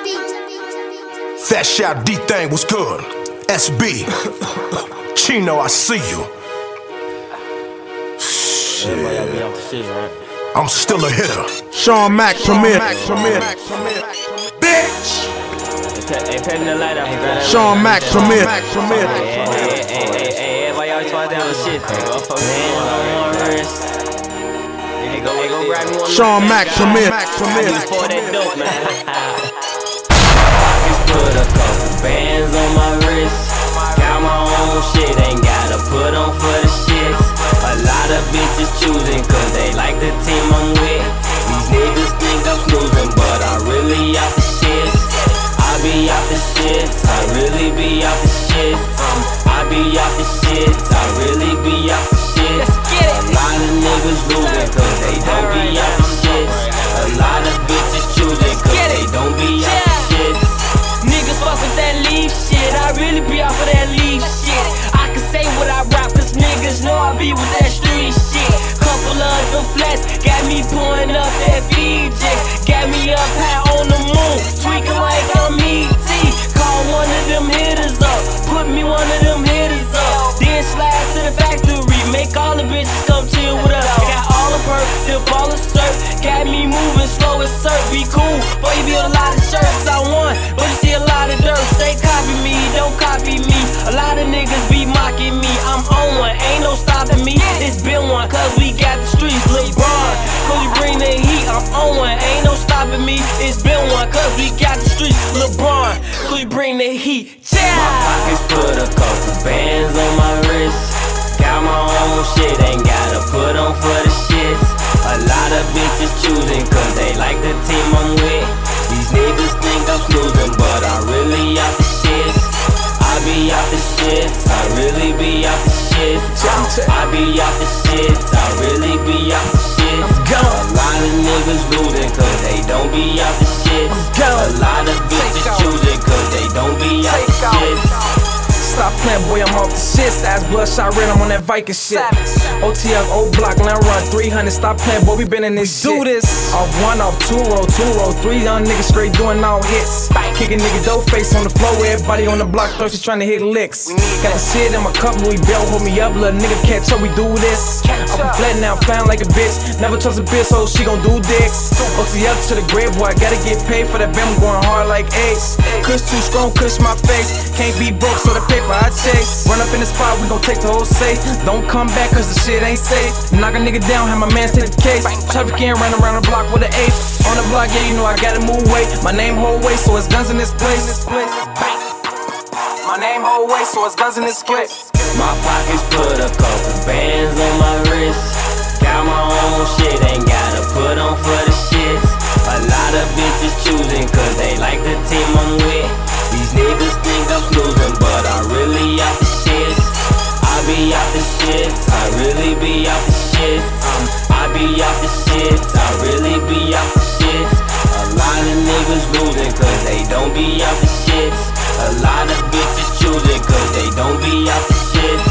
Fat Shot D-Thing, what's good? SB, Chino, I see you. Shit. I'm still a hitter. Sean Mack, Premier. Bitch! Sean Mack, Premier. Everybody always talk down the shit. Sean Mack, Premier. For that dope, man. Put a couple bands on my wrist. Got my own shit, ain't gotta put on for the shits. A lot of bitches choosing cause they like the team I'm with. These niggas think I'm snoozing, but I really out the shits. I be out the shits, I really be out the shits. I be out the shits, I really be out the shits. A lot of niggas losing cause they don't be out the shits. A lot of bitches choosing cause they don't be out the shits. Niggas fuck with that leaf shit, I really be off of that leaf shit. I can say what I rap cause niggas know I be with that street shit. Couple of them flats got me pouring up that VJ. Got me up high on the moon, tweaking like I'm E.T. Call one of them hitters up, put me one of them hitters up. Then slide to the factory, make all the bitches come chill with us. Got all the perks, tip all the surf. Got me moving slow as surf, be cool. Boy, you be a lot of shirts I want, but you see a lot of dirt. They copy me, don't copy me. A lot of niggas be mocking me. I'm on one, ain't no stopping me. It's been one, cause we got the streets. LeBron, cause we bring the heat. I'm on one, ain't no stopping me. It's been one, cause we got the streets. LeBron, cause we bring the heat. Yeah. My pockets put a couple bands on my wrist. Got my own shit, ain't gotta put on for the shits. A lot of bitches choosing cause they like the team I'm with. These niggas think I'm snoozing, but I really out the shits. I be out the shits, I really be out the shits. I be out the shits, I really be out the shits. A lot of niggas losing cause they don't be out the shits. A lot of bitches choosing cause they don't be out the shits. Stop playing, boy, I'm off the shits. Ass bloodshot red, I'm on that Viking shit. OTF, old block, now run 300. Stop playing, boy, we been in this shit. Do this. Off one, off two roll, three young niggas straight doing all hits. Kicking nigga dope face on the floor, everybody on the block thirsty trying to hit licks. Got the shit in my cup, Louis Bell, hold me up, little nigga catch up, we do this. I'm flat now, flying like a bitch. Never trust a bitch, so she gon' do dicks. OTF to the grave, boy, I gotta get paid for that bam, I'm going hard like Ace. Kush too strong, kush my face. Can't be broke, so the paper I chase. Run up in the spot, we gon' take the whole safe. Don't come back cause the shit ain't safe. Knock a nigga down, have my man take the case. Traffic can't run around the block with an eight. On the block, yeah, you know I gotta move weight. My name whole way, so it's guns in this place. My name whole way, so it's guns in this place. My pockets put a couple bands on my wrist. Got my own shit, ain't gotta put on for the shits. A lot of bitches choosing cause they like the team I'm with. These niggas think I'm snoozing, but I really out the shits. I be out the shits, I really be out the shits. I be out the shits, I really be out the shits. A lot of niggas losing cause they don't be out the shits. A lot of bitches choosing cause they don't be out the shits.